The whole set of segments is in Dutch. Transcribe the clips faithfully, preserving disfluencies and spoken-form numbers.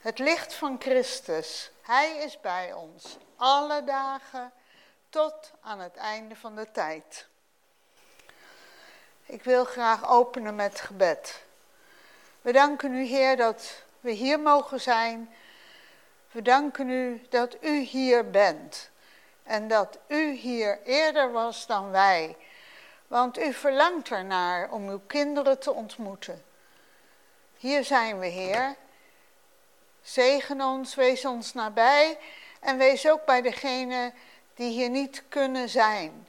Het licht van Christus, Hij is bij ons, alle dagen tot aan het einde van de tijd. Ik wil graag openen met gebed. We danken u, Heer, dat we hier mogen zijn. We danken u dat u hier bent en dat u hier eerder was dan wij. Want u verlangt ernaar om uw kinderen te ontmoeten. Hier zijn we, Heer. Zegen ons, wees ons nabij en wees ook bij degenen die hier niet kunnen zijn.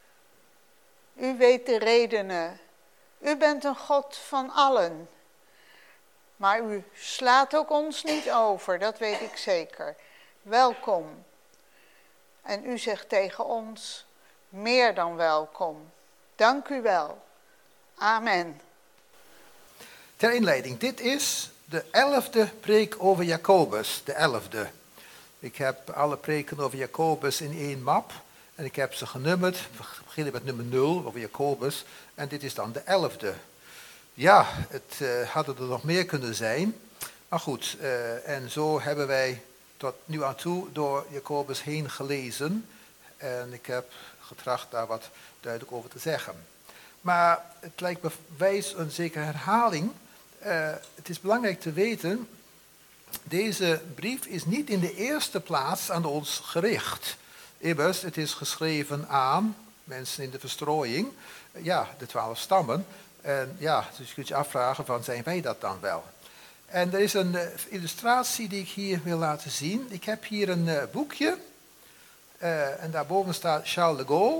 U weet de redenen. U bent een God van allen. Maar u slaat ook ons niet over, dat weet ik zeker. Welkom. En u zegt tegen ons, meer dan welkom. Dank u wel. Amen. Ter inleiding, dit is de elfde preek over Jacobus, de elfde. Ik heb alle preken over Jacobus in één map en ik heb ze genummerd. We beginnen met nummer nul over Jacobus en dit is dan de elfde. Ja, het uh, hadden er nog meer kunnen zijn, maar goed. Uh, en zo hebben wij tot nu aan toe door Jacobus heen gelezen en ik heb getracht daar wat duidelijk over te zeggen. Maar het lijkt me wijs een zekere herhaling. Uh, het is belangrijk te weten, deze brief is niet in de eerste plaats aan ons gericht. Immers, het is geschreven aan mensen in de verstrooiing, ja, de twaalf stammen. En ja, dus je kunt je afvragen van, zijn wij dat dan wel? En er is een uh, illustratie die ik hier wil laten zien. Ik heb hier een uh, boekje uh, en daarboven staat Charles de Gaulle.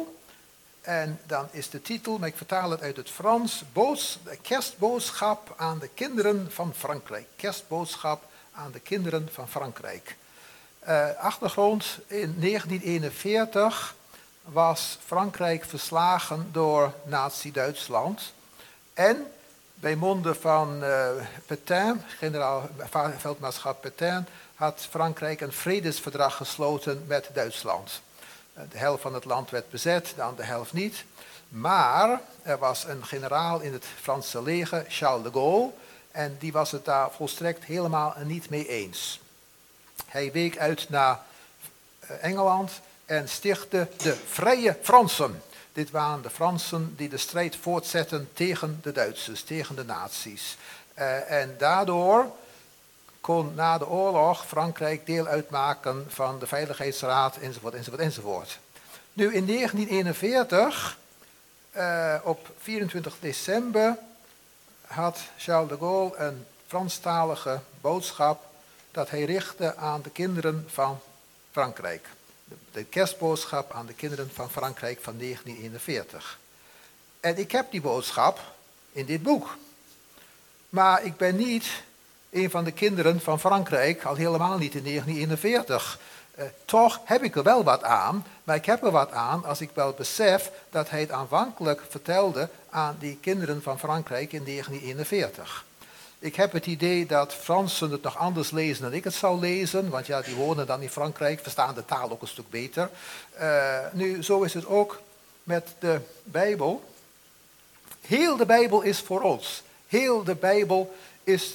En dan is de titel, maar ik vertaal het uit het Frans, Boos, Kerstboodschap aan de kinderen van Frankrijk. Kerstboodschap aan de kinderen van Frankrijk. Uh, achtergrond, in negentien eenenveertig was Frankrijk verslagen door Nazi-Duitsland. En bij monden van uh, Pétain, generaal veldmaarschap Pétain, had Frankrijk een vredesverdrag gesloten met Duitsland. De helft van het land werd bezet, de andere helft niet. Maar er was een generaal in het Franse leger, Charles de Gaulle, en die was het daar volstrekt helemaal niet mee eens. Hij week uit naar Engeland en stichtte de Vrije Fransen. Dit waren de Fransen die de strijd voortzetten tegen de Duitsers, tegen de nazi's. Uh, en daardoor kon na de oorlog Frankrijk deel uitmaken van de Veiligheidsraad, enzovoort, enzovoort, enzovoort. Nu in negentien eenenveertig, uh, op vierentwintig december, had Charles de Gaulle een Franstalige boodschap dat hij richtte aan de kinderen van Frankrijk. De, de kerstboodschap aan de kinderen van Frankrijk van negentien eenenveertig. En ik heb die boodschap in dit boek. Maar ik ben niet een van de kinderen van Frankrijk, al helemaal niet in negentien eenenveertig. Uh, toch heb ik er wel wat aan, maar ik heb er wat aan als ik wel besef dat hij het aanvankelijk vertelde aan die kinderen van Frankrijk in negentien eenenveertig. Ik heb het idee dat Fransen het nog anders lezen dan ik het zou lezen, want ja, die wonen dan in Frankrijk, verstaan de taal ook een stuk beter. Uh, nu, zo is het ook met de Bijbel. Heel de Bijbel is voor ons. Heel de Bijbel is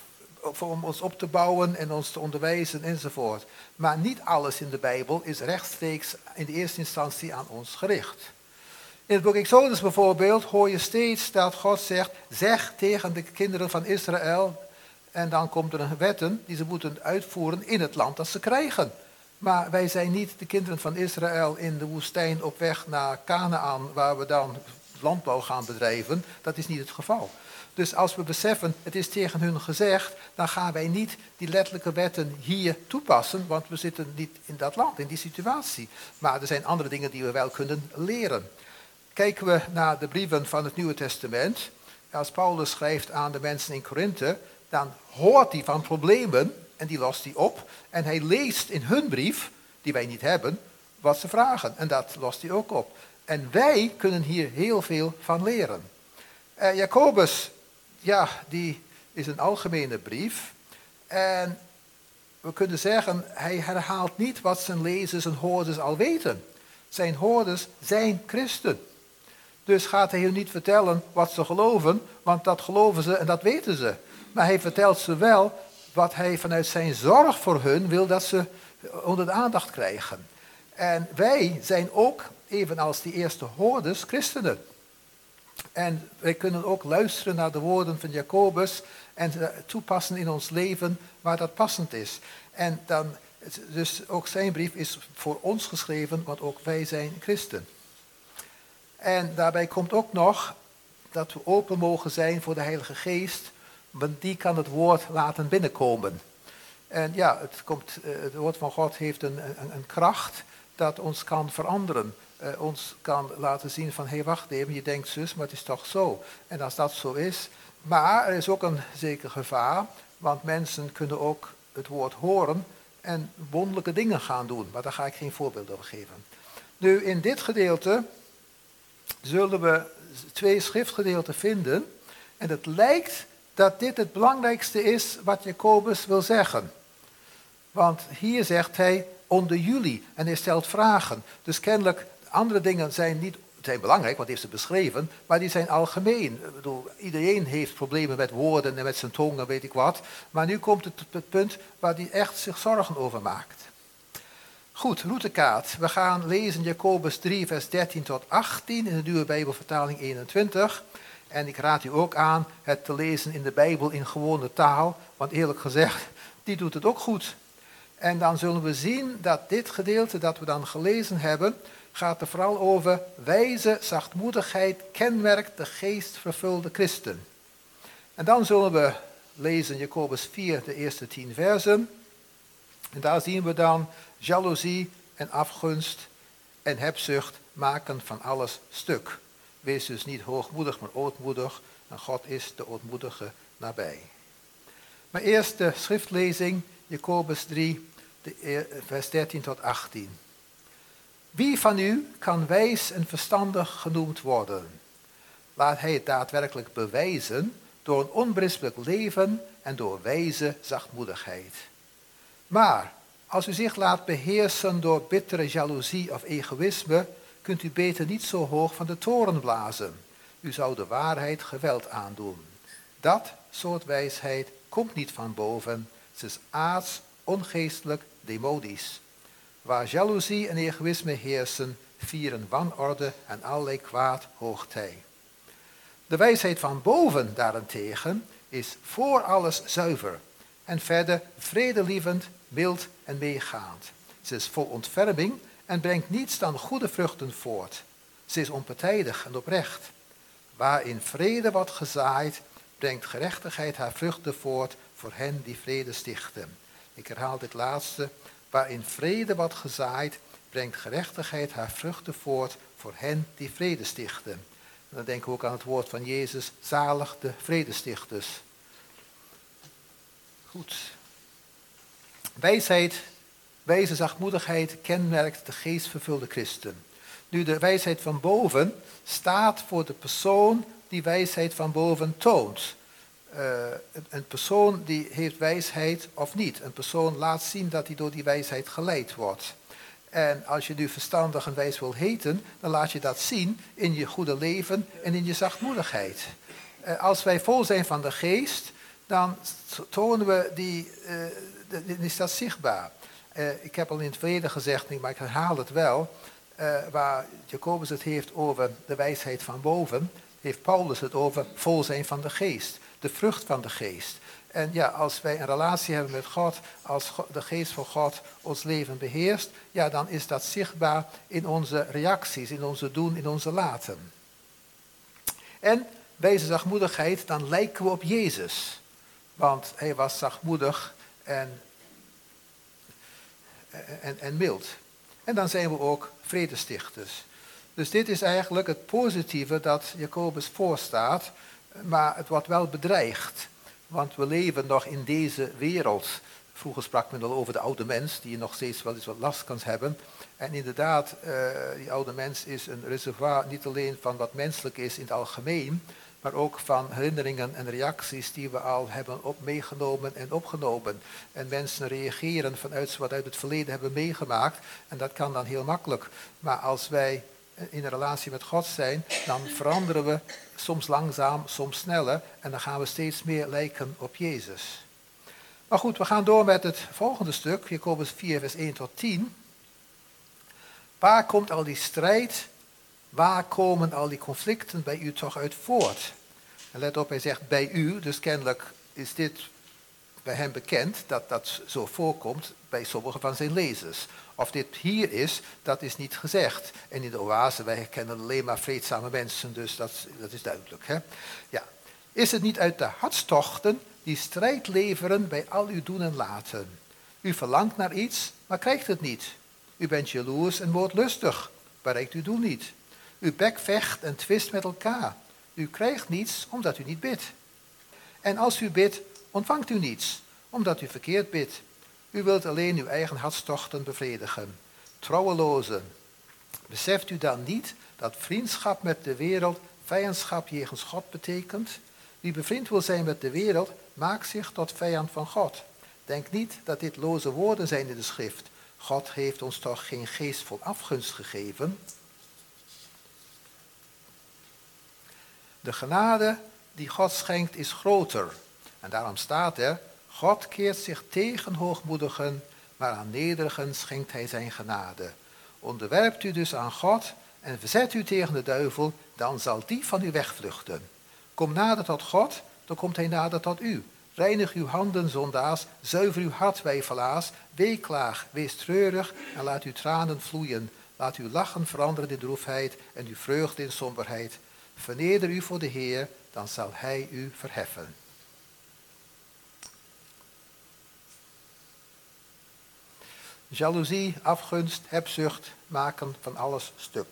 om ons op te bouwen en ons te onderwijzen enzovoort. Maar niet alles in de Bijbel is rechtstreeks in de eerste instantie aan ons gericht. In het boek Exodus bijvoorbeeld hoor je steeds dat God zegt, zeg tegen de kinderen van Israël, en dan komt er een wetten die ze moeten uitvoeren in het land dat ze krijgen. Maar wij zijn niet de kinderen van Israël in de woestijn op weg naar Kanaan, waar we dan landbouw gaan bedrijven. Dat is niet het geval. Dus als we beseffen, het is tegen hun gezegd, dan gaan wij niet die letterlijke wetten hier toepassen, want we zitten niet in dat land, in die situatie. Maar er zijn andere dingen die we wel kunnen leren. Kijken we naar de brieven van het Nieuwe Testament, als Paulus schrijft aan de mensen in Korinthe, dan hoort hij van problemen en die lost hij op. En hij leest in hun brief, die wij niet hebben, wat ze vragen. En dat lost hij ook op. En wij kunnen hier heel veel van leren. Uh, Jacobus, ja, die is een algemene brief. En we kunnen zeggen, hij herhaalt niet wat zijn lezers en hoorders al weten. Zijn hoorders zijn christen. Dus gaat hij hun niet vertellen wat ze geloven, want dat geloven ze en dat weten ze. Maar hij vertelt ze wel wat hij vanuit zijn zorg voor hun wil dat ze onder de aandacht krijgen. En wij zijn ook, evenals die eerste hoorders, christenen. En wij kunnen ook luisteren naar de woorden van Jacobus en toepassen in ons leven waar dat passend is. En dan, dus ook zijn brief is voor ons geschreven, want ook wij zijn christen. En daarbij komt ook nog dat we open mogen zijn voor de Heilige Geest, want die kan het woord laten binnenkomen. En ja, het, komt, het woord van God heeft een, een, een kracht dat ons kan veranderen. Uh, ons kan laten zien van, hé hey, wacht even, je denkt zus, maar het is toch zo. En als dat zo is, maar er is ook een zeker gevaar, want mensen kunnen ook het woord horen en wonderlijke dingen gaan doen. Maar daar ga ik geen voorbeeld over geven. Nu, in dit gedeelte zullen we twee schriftgedeelten vinden. En het lijkt dat dit het belangrijkste is wat Jacobus wil zeggen. Want hier zegt hij, onder jullie, en hij stelt vragen. Dus kennelijk, andere dingen zijn niet zijn belangrijk, want hij heeft ze beschreven, maar die zijn algemeen. Ik bedoel, iedereen heeft problemen met woorden en met zijn tong en weet ik wat. Maar nu komt het, het punt waar hij echt zich zorgen over maakt. Goed, routekaart. We gaan lezen Jacobus drie, vers dertien tot achttien in de Nieuwe Bijbelvertaling eenentwintig. En ik raad u ook aan het te lezen in de Bijbel in gewone taal, want eerlijk gezegd, die doet het ook goed. En dan zullen we zien dat dit gedeelte dat we dan gelezen hebben, gaat er vooral over wijze zachtmoedigheid kenmerkt de geestvervulde christen. En dan zullen we lezen Jacobus vier, de eerste tien versen. En daar zien we dan jaloezie en afgunst en hebzucht maken van alles stuk. Wees dus niet hoogmoedig, maar ootmoedig. En God is de ootmoedige nabij. Maar eerst de schriftlezing, Jacobus drie, de, vers dertien tot achttien. Wie van u kan wijs en verstandig genoemd worden? Laat hij het daadwerkelijk bewijzen door een onberispelijk leven en door wijze zachtmoedigheid. Maar als u zich laat beheersen door bittere jaloezie of egoïsme, kunt u beter niet zo hoog van de toren blazen. U zou de waarheid geweld aandoen. Dat soort wijsheid komt niet van boven. Het is aards, ongeestelijk, demonisch. Waar jaloezie en egoïsme heersen, vieren wanorde en allerlei kwaad hoogtij. De wijsheid van boven daarentegen is voor alles zuiver en verder vredelievend, mild en meegaand. Ze is vol ontferming en brengt niets dan goede vruchten voort. Ze is onpartijdig en oprecht. Waarin vrede wordt gezaaid, brengt gerechtigheid haar vruchten voort voor hen die vrede stichten. Ik herhaal dit laatste. Waarin vrede wordt gezaaid, brengt gerechtigheid haar vruchten voort voor hen die vrede stichten. En dan denken we ook aan het woord van Jezus, zalig de vredestichters. Goed. Wijsheid, wijze zachtmoedigheid kenmerkt de geestvervulde christen. Nu, de wijsheid van boven staat voor de persoon die wijsheid van boven toont. Uh, een persoon die heeft wijsheid of niet. Een persoon laat zien dat hij door die wijsheid geleid wordt. En als je nu verstandig en wijs wil heten, dan laat je dat zien in je goede leven en in je zachtmoedigheid. Uh, als wij vol zijn van de geest, dan tonen we die, uh, dan is dat zichtbaar. Uh, ik heb al in het verleden gezegd, maar ik herhaal het wel, uh, waar Jacobus het heeft over de wijsheid van boven, heeft Paulus het over vol zijn van de geest. De vrucht van de geest. En ja, als wij een relatie hebben met God, als de geest van God ons leven beheerst, ja, dan is dat zichtbaar in onze reacties, in onze doen, in onze laten. En bij deze zachtmoedigheid, dan lijken we op Jezus. Want hij was zachtmoedig en, en, en mild. En dan zijn we ook vredestichters. Dus dit is eigenlijk het positieve dat Jacobus voorstaat. Maar het wordt wel bedreigd, want we leven nog in deze wereld. Vroeger sprak men al over de oude mens, die nog steeds wel eens wat last kan hebben. En inderdaad, uh, die oude mens is een reservoir niet alleen van wat menselijk is in het algemeen, maar ook van herinneringen en reacties die we al hebben op meegenomen en opgenomen. En mensen reageren vanuit wat uit het verleden hebben meegemaakt, en dat kan dan heel makkelijk. Maar als wij in een relatie met God zijn, dan veranderen we soms langzaam, soms sneller, en dan gaan we steeds meer lijken op Jezus. Maar goed, we gaan door met het volgende stuk, Jacobus vier, vers één tot tien. Waar komt al die strijd, waar komen al die conflicten bij u toch uit voort? En let op, hij zegt bij u, dus kennelijk is dit bij hem bekend dat dat zo voorkomt bij sommige van zijn lezers. Of dit hier is, dat is niet gezegd. En in de oase, wij kennen alleen maar vreedzame mensen, dus dat, dat is duidelijk. Hè? Ja. Is het niet uit de hartstochten die strijd leveren bij al uw doen en laten? U verlangt naar iets, maar krijgt het niet. U bent jaloers en moordlustig, bereikt uw doel niet. Uw bek vecht en twist met elkaar. U krijgt niets, omdat u niet bidt. En als u bidt, ontvangt u niets, omdat u verkeerd bidt. U wilt alleen uw eigen hartstochten bevredigen. Trouwelozen, beseft u dan niet dat vriendschap met de wereld vijandschap jegens God betekent? Wie bevriend wil zijn met de wereld, maakt zich tot vijand van God. Denk niet dat dit loze woorden zijn in de schrift. God heeft ons toch geen geest vol afgunst gegeven? De genade die God schenkt is groter. En daarom staat er, God keert zich tegen hoogmoedigen, maar aan nederigen schenkt hij zijn genade. Onderwerpt u dus aan God en verzet u tegen de duivel, dan zal die van u wegvluchten. Kom nader tot God, dan komt hij nader tot u. Reinig uw handen, zondaars, zuiver uw hart, weifelaars, weeklaag, wees treurig en laat uw tranen vloeien. Laat uw lachen veranderen in droefheid en uw vreugde in somberheid. Verneder u voor de Heer, dan zal hij u verheffen. Jaloezie, afgunst, hebzucht maken van alles stuk.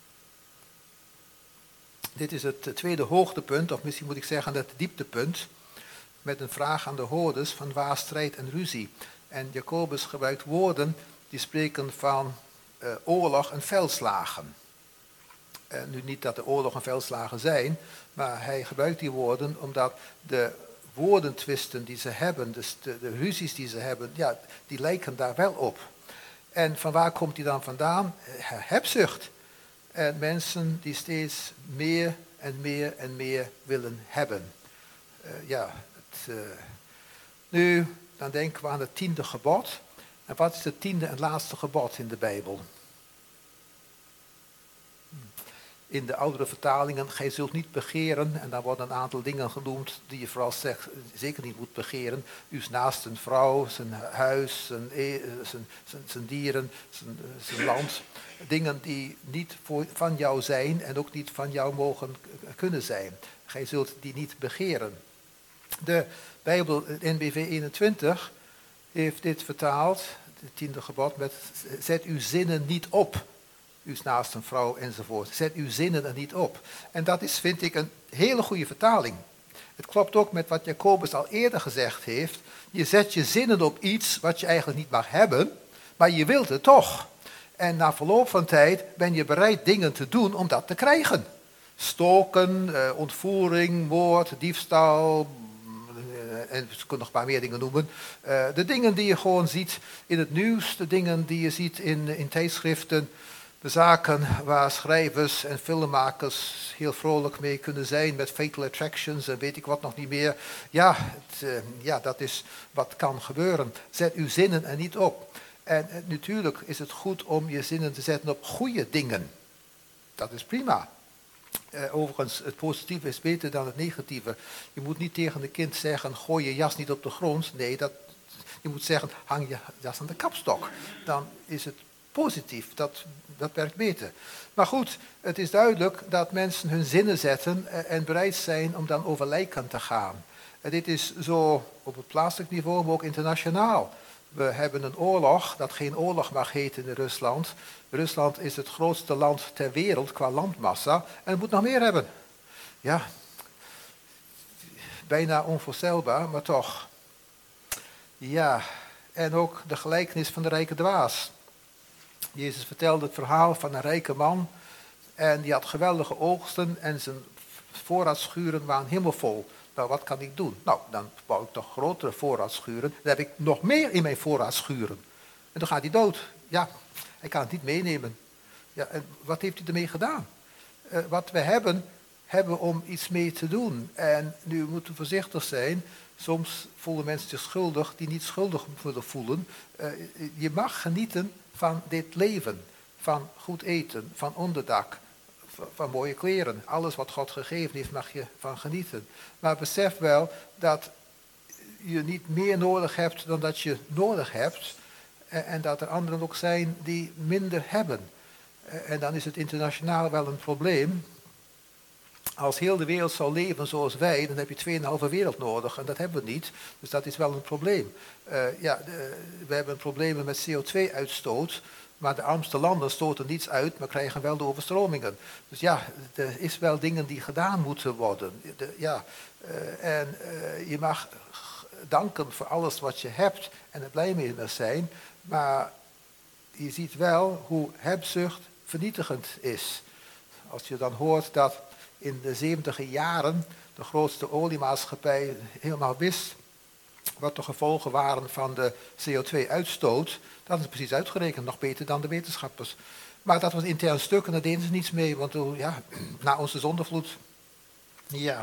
Dit is het tweede hoogtepunt, of misschien moet ik zeggen het dieptepunt, met een vraag aan de hoorders van waar strijd en ruzie. En Jacobus gebruikt woorden die spreken van uh, oorlog en veldslagen. Uh, nu niet dat de oorlog en veldslagen zijn, maar hij gebruikt die woorden omdat de woordentwisten die ze hebben, dus de, de ruzies die ze hebben, ja, die lijken daar wel op. En van waar komt die dan vandaan? Hebzucht. En mensen die steeds meer en meer en meer willen hebben. Uh, ja, het, uh, nu, dan denken we aan het tiende gebod. En wat is het tiende en laatste gebod in de Bijbel? In de oudere vertalingen, gij zult niet begeren, en daar worden een aantal dingen genoemd die je vooral zegt, zeker niet moet begeren. Uw naasten vrouw, zijn huis, zijn, zijn, zijn, zijn dieren, zijn, zijn land. Dingen die niet voor, van jou zijn en ook niet van jou mogen kunnen zijn. Gij zult die niet begeren. De Bijbel, N B V eenentwintig, heeft dit vertaald, het tiende gebod, met zet uw zinnen niet op. Uw naaste vrouw enzovoort. Zet uw zinnen er niet op. En dat is, vind ik, een hele goede vertaling. Het klopt ook met wat Jacobus al eerder gezegd heeft. Je zet je zinnen op iets wat je eigenlijk niet mag hebben, maar je wilt het toch. En na verloop van tijd ben je bereid dingen te doen om dat te krijgen. Stoken, eh, ontvoering, moord, diefstal, en we kunnen nog een paar meer dingen noemen. Uh, de dingen die je gewoon ziet in het nieuws, de dingen die je ziet in, in tijdschriften, de zaken waar schrijvers en filmmakers heel vrolijk mee kunnen zijn met fatal attractions en weet ik wat nog niet meer. Ja, het, uh, ja, dat is wat kan gebeuren. Zet uw zinnen er niet op. En uh, natuurlijk is het goed om je zinnen te zetten op goede dingen. Dat is prima. Uh, overigens, het positieve is beter dan het negatieve. Je moet niet tegen een kind zeggen, gooi je jas niet op de grond. Nee, dat, je moet zeggen, hang je jas aan de kapstok. Dan is het positief, dat, dat werkt beter. Maar goed, het is duidelijk dat mensen hun zinnen zetten uh, en bereid zijn om dan over lijken te gaan. Uh, dit is zo op het plaatselijk niveau, maar ook internationaal. We hebben een oorlog dat geen oorlog mag heten in Rusland. Rusland is het grootste land ter wereld qua landmassa en het moet nog meer hebben. Ja, bijna onvoorstelbaar, maar toch. Ja, en ook de gelijkenis van de rijke dwaas. Jezus vertelde het verhaal van een rijke man en die had geweldige oogsten en zijn voorraadschuren waren helemaal vol. Nou, wat kan ik doen? Nou, dan bouw ik toch grotere voorraadschuren. Dan heb ik nog meer in mijn voorraadschuren. En dan gaat hij dood. Ja, hij kan het niet meenemen. Ja, en wat heeft hij ermee gedaan? Uh, wat we hebben, hebben we om iets mee te doen. En nu moeten we voorzichtig zijn. Soms voelen mensen zich schuldig die niet schuldig willen voelen. Uh, je mag genieten van dit leven. Van goed eten, van onderdak, van, van mooie kleren. Alles wat God gegeven heeft mag je van genieten. Maar besef wel dat je niet meer nodig hebt dan dat je nodig hebt. Uh, en dat er anderen ook zijn die minder hebben. Uh, en dan is het internationaal wel een probleem. Als heel de wereld zou leven zoals wij, dan heb je tweeënhalve wereld nodig. En dat hebben we niet. Dus dat is wel een probleem. Uh, ja, de, we hebben problemen met C O twee uitstoot. Maar de armste landen stoten niets uit, maar krijgen wel de overstromingen. Dus ja, er is wel dingen die gedaan moeten worden. De, ja, uh, en uh, je mag danken voor alles wat je hebt en er blij mee zijn. Maar je ziet wel hoe hebzucht vernietigend is. Als je dan hoort dat in de zeventiger jaren de grootste oliemaatschappij helemaal wist wat de gevolgen waren van de C O twee uitstoot, dat is precies uitgerekend, nog beter dan de wetenschappers. Maar dat was intern stuk en daar deden ze niets mee, want ja, na onze zondvloed. Ja.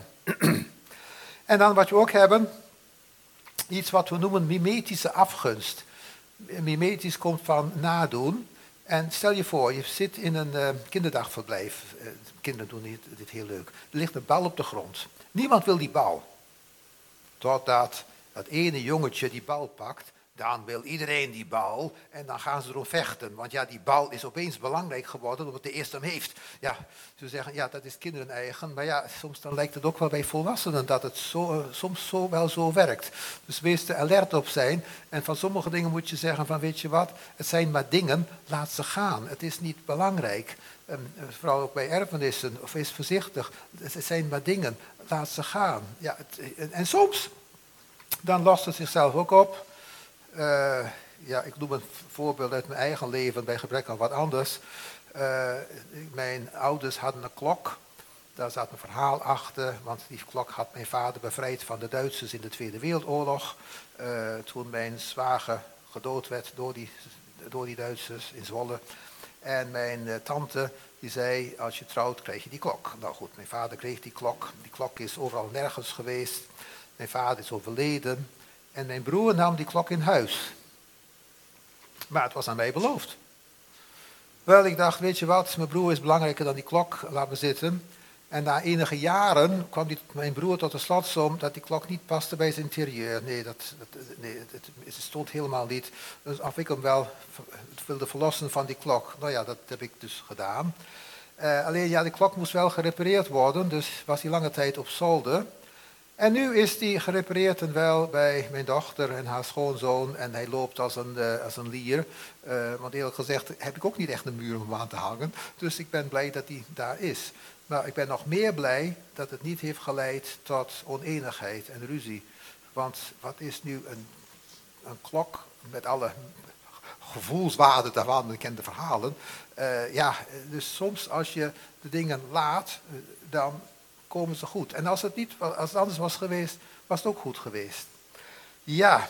En dan wat we ook hebben, iets wat we noemen mimetische afgunst. Mimetisch komt van nadoen. En stel je voor, je zit in een uh, kinderdagverblijf. Uh, kinderen doen dit, dit heel leuk. Er ligt een bal op de grond. Niemand wil die bal. Totdat dat ene jongetje die bal pakt, dan wil iedereen die bal en dan gaan ze erom vechten. Want ja, die bal is opeens belangrijk geworden omdat de eerste hem heeft. Ja, ze zeggen, ja, dat is kinderen eigen. Maar ja, soms dan lijkt het ook wel bij volwassenen dat het zo, uh, soms zo wel zo werkt. Dus wees er alert op zijn. En van sommige dingen moet je zeggen van, weet je wat, het zijn maar dingen, laat ze gaan. Het is niet belangrijk. Um, vooral ook bij erfenissen, of wees voorzichtig. Het zijn maar dingen, laat ze gaan. Ja, het, en, en soms, dan lost het zichzelf ook op. Uh, ja, ik noem een voorbeeld uit mijn eigen leven bij gebrek aan wat anders. Uh, mijn ouders hadden een klok. Daar zat een verhaal achter, want die klok had mijn vader bevrijd van de Duitsers in de Tweede Wereldoorlog. Uh, toen mijn zwager gedood werd door die, door die Duitsers in Zwolle. En mijn uh, tante die zei, als je trouwt krijg je die klok. Nou goed, mijn vader kreeg die klok. Die klok is overal nergens geweest. Mijn vader is overleden. En mijn broer nam die klok in huis. Maar het was aan mij beloofd. Wel, ik dacht, weet je wat, mijn broer is belangrijker dan die klok, laat me zitten. En na enige jaren kwam die, mijn broer tot de slotsom dat die klok niet paste bij zijn interieur. Nee, dat, dat, nee het, het stond helemaal niet. Dus of ik hem wel wilde verlossen van die klok. Nou ja, dat heb ik dus gedaan. Uh, alleen ja, die klok moest wel gerepareerd worden, dus was hij lange tijd op zolder. En nu is die gerepareerd en wel bij mijn dochter en haar schoonzoon. En hij loopt als een, uh, als een lier. Uh, want eerlijk gezegd heb ik ook niet echt een muur om aan te hangen. Dus ik ben blij dat hij daar is. Maar ik ben nog meer blij dat het niet heeft geleid tot oneenigheid en ruzie. Want wat is nu een, een klok met alle gevoelswaarden daarvan, ik ken de verhalen. Uh, ja, dus soms als je de dingen laat, uh, dan komen ze goed. En als het, niet, als het anders was geweest, was het ook goed geweest. Ja,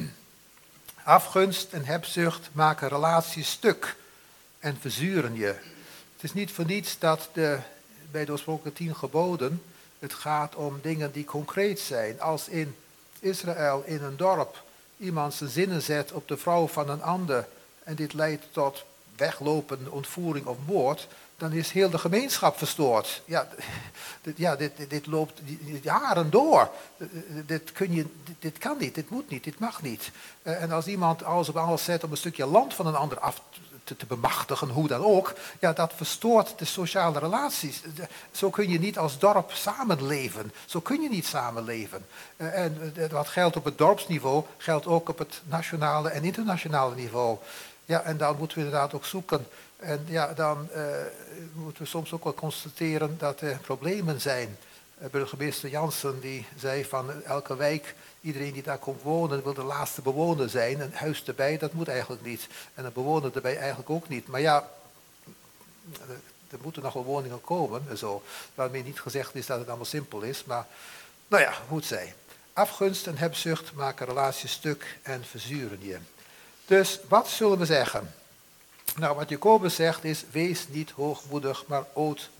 afgunst en hebzucht maken relaties stuk en verzuren je. Het is niet voor niets dat de, bij de oorspronkelijke tien geboden het gaat om dingen die concreet zijn. Als in Israël in een dorp iemand zijn zinnen zet op de vrouw van een ander en dit leidt tot weglopen, ontvoering of moord, dan is heel de gemeenschap verstoord. Ja, dit, ja, dit, dit, dit loopt jaren door. Dit, kun je, dit, dit kan niet, dit moet niet, dit mag niet. Uh, en als iemand alles op alles zet om een stukje land van een ander af te, te bemachtigen, hoe dan ook, ja, dat verstoort de sociale relaties. De, zo kun je niet als dorp samenleven. Zo kun je niet samenleven. Uh, en uh, wat geldt op het dorpsniveau, geldt ook op het nationale en internationale niveau. Ja, en dan moeten we inderdaad ook zoeken. En ja, dan uh, moeten we soms ook wel constateren dat er problemen zijn. Uh, burgemeester Jansen die zei van elke wijk, iedereen die daar komt wonen wil de laatste bewoner zijn. Een huis erbij, dat moet eigenlijk niet. En een bewoner erbij eigenlijk ook niet. Maar ja, er moeten nog wel woningen komen en zo. Waarmee niet gezegd is dat het allemaal simpel is. Maar nou ja, hoe het zij. Afgunst en hebzucht maken relaties stuk en verzuren je. Dus wat zullen we zeggen? Nou, wat Jacobus zegt is, wees niet hoogmoedig, maar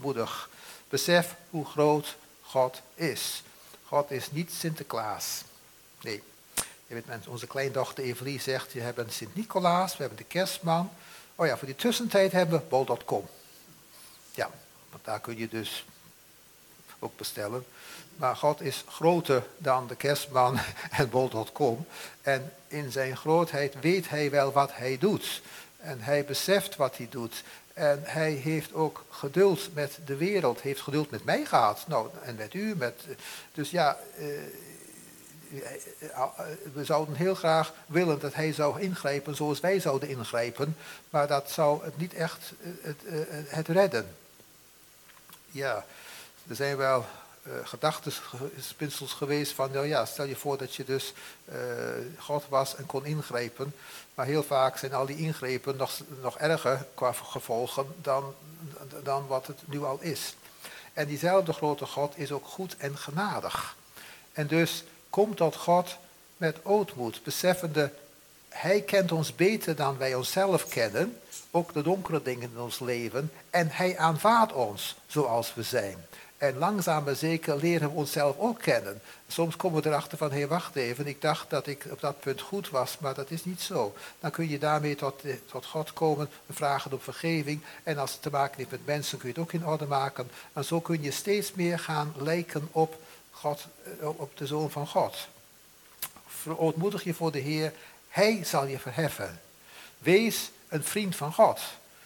ootmoedig. Besef hoe groot God is. God is niet Sinterklaas. Nee. Je weet, mensen, onze kleindochter Evelie zegt, we hebben Sint-Nicolaas, we hebben de kerstman. Oh ja, voor die tussentijd hebben we bol punt com. Ja, want daar kun je dus ook bestellen. Maar God is groter dan de kerstman en bol punt com. En in zijn grootheid weet hij wel wat hij doet. En hij beseft wat hij doet. En hij heeft ook geduld met de wereld. Heeft geduld met mij gehad. Nou, en met u. Met, dus ja, eh, we zouden heel graag willen dat hij zou ingrijpen zoals wij zouden ingrijpen. Maar dat zou het niet echt het, het, het redden. Ja, er zijn wel uh, gedachtenspinsels geweest van, nou ja, stel je voor dat je dus uh, God was en kon ingrijpen. Maar heel vaak zijn al die ingrepen nog, nog erger qua gevolgen dan, dan wat het nu al is. En diezelfde grote God is ook goed en genadig. En dus kom tot God met ootmoed, beseffende, hij kent ons beter dan wij onszelf kennen, ook de donkere dingen in ons leven, en hij aanvaardt ons zoals we zijn. En langzaam maar zeker leren we onszelf ook kennen. Soms komen we erachter van, hé, hey, wacht even, ik dacht dat ik op dat punt goed was, maar dat is niet zo. Dan kun je daarmee tot, tot God komen, vragen om vergeving. En als het te maken heeft met mensen, kun je het ook in orde maken. En zo kun je steeds meer gaan lijken op God, op de Zoon van God. Verootmoedig je voor de Heer, hij zal je verheffen. Wees een vriend van God.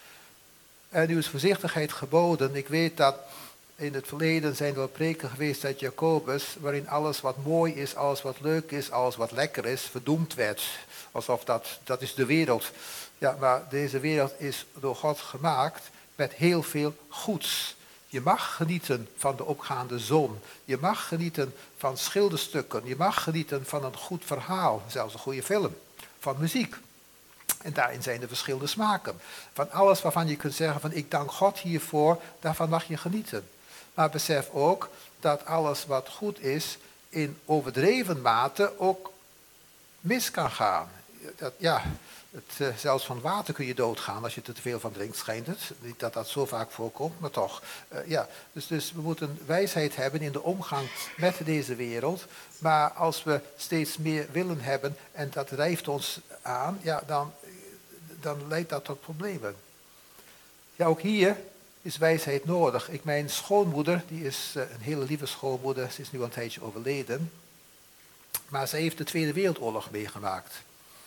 En nu is voorzichtigheid geboden. Ik weet dat in het verleden zijn er wel preken geweest uit Jacobus, waarin alles wat mooi is, alles wat leuk is, alles wat lekker is, verdoemd werd. Alsof dat, dat is de wereld. Ja, maar deze wereld is door God gemaakt met heel veel goeds. Je mag genieten van de opgaande zon. Je mag genieten van schilderstukken. Je mag genieten van een goed verhaal, zelfs een goede film, van muziek. En daarin zijn er verschillende smaken. Van alles waarvan je kunt zeggen van ik dank God hiervoor, daarvan mag je genieten. Maar besef ook dat alles wat goed is in overdreven mate ook mis kan gaan. Dat, ja, het, uh, zelfs van water kun je doodgaan als je er te veel van drinkt, schijnt het. Niet dat dat zo vaak voorkomt, maar toch. Uh, ja. dus, dus we moeten wijsheid hebben in de omgang met deze wereld. Maar als we steeds meer willen hebben en dat drijft ons aan, ja, dan, dan leidt dat tot problemen. Ja, ook hier is wijsheid nodig. Ik, mijn schoonmoeder, die is uh, een hele lieve schoonmoeder, ze is nu al een tijdje overleden. Maar ze heeft de Tweede Wereldoorlog meegemaakt.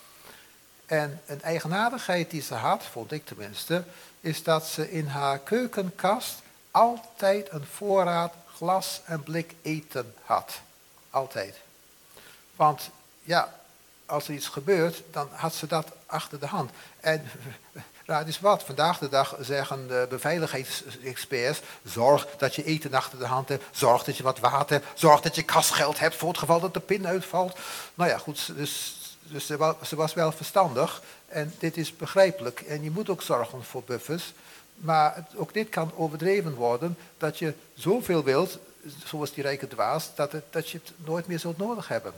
En een eigenaardigheid die ze had, vond ik tenminste, is dat ze in haar keukenkast altijd een voorraad glas en blik eten had. Altijd. Want ja, als er iets gebeurt, dan had ze dat achter de hand. En raad eens wat, vandaag de dag zeggen de beveiligheidsexperts, zorg dat je eten achter de hand hebt, zorg dat je wat water hebt, zorg dat je kasgeld hebt voor het geval dat de pin uitvalt. Nou ja, goed, dus, dus ze, was, ze was wel verstandig en dit is begrijpelijk. En je moet ook zorgen voor buffers, maar het, ook dit kan overdreven worden, dat je zoveel wilt, zoals die rijke dwaas, dat, het, dat je het nooit meer zult nodig hebben.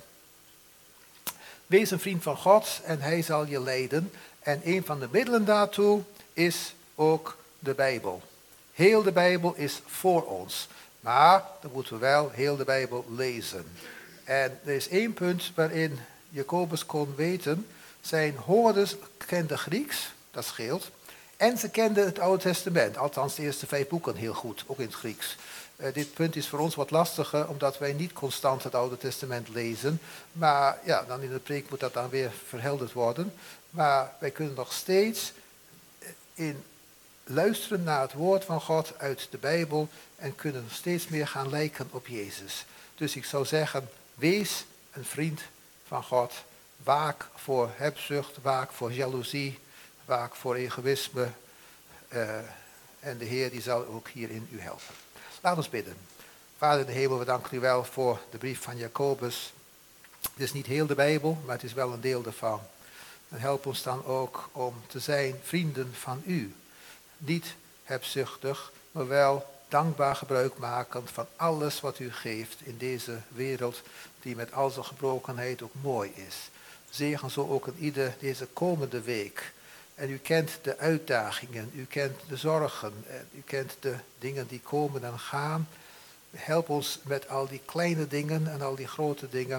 Wees een vriend van God en hij zal je leiden. En een van de middelen daartoe is ook de Bijbel. Heel de Bijbel is voor ons. Maar dan moeten we wel heel de Bijbel lezen. En er is één punt waarin Jacobus kon weten. Zijn hoorders kenden Grieks, dat scheelt. En ze kenden het Oude Testament, althans de eerste vijf boeken heel goed, ook in het Grieks. Uh, dit punt is voor ons wat lastiger, omdat wij niet constant het Oude Testament lezen. Maar ja, dan in de preek moet dat dan weer verhelderd worden. Maar wij kunnen nog steeds in luisteren naar het woord van God uit de Bijbel en kunnen steeds meer gaan lijken op Jezus. Dus ik zou zeggen, wees een vriend van God. Waak voor hebzucht, waak voor jaloezie, waak voor egoïsme. Uh, en de Heer die zal ook hierin u helpen. Laat ons bidden. Vader in de hemel, we danken u wel voor de brief van Jacobus. Het is niet heel de Bijbel, maar het is wel een deel ervan. En help ons dan ook om te zijn vrienden van u. Niet hebzuchtig, maar wel dankbaar gebruik maken van alles wat u geeft in deze wereld die met al zijn gebrokenheid ook mooi is. Zegen zo ook in ieder deze komende week. En u kent de uitdagingen, u kent de zorgen, u kent de dingen die komen en gaan. Help ons met al die kleine dingen en al die grote dingen.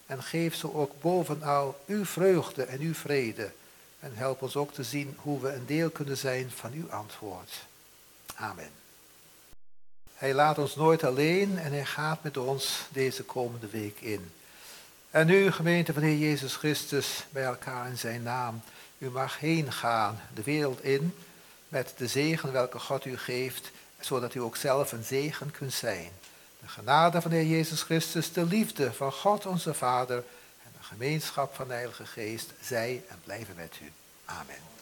En geef zo ook bovenal uw vreugde en uw vrede. En help ons ook te zien hoe we een deel kunnen zijn van uw antwoord. Amen. Hij laat ons nooit alleen en hij gaat met ons deze komende week in. En u, gemeente van de Heer Jezus Christus, bij elkaar in zijn naam. U mag heen gaan, de wereld in, met de zegen welke God u geeft, zodat u ook zelf een zegen kunt zijn. De genade van de Heer Jezus Christus, de liefde van God onze Vader en de gemeenschap van de Heilige Geest, zij en blijven met u. Amen.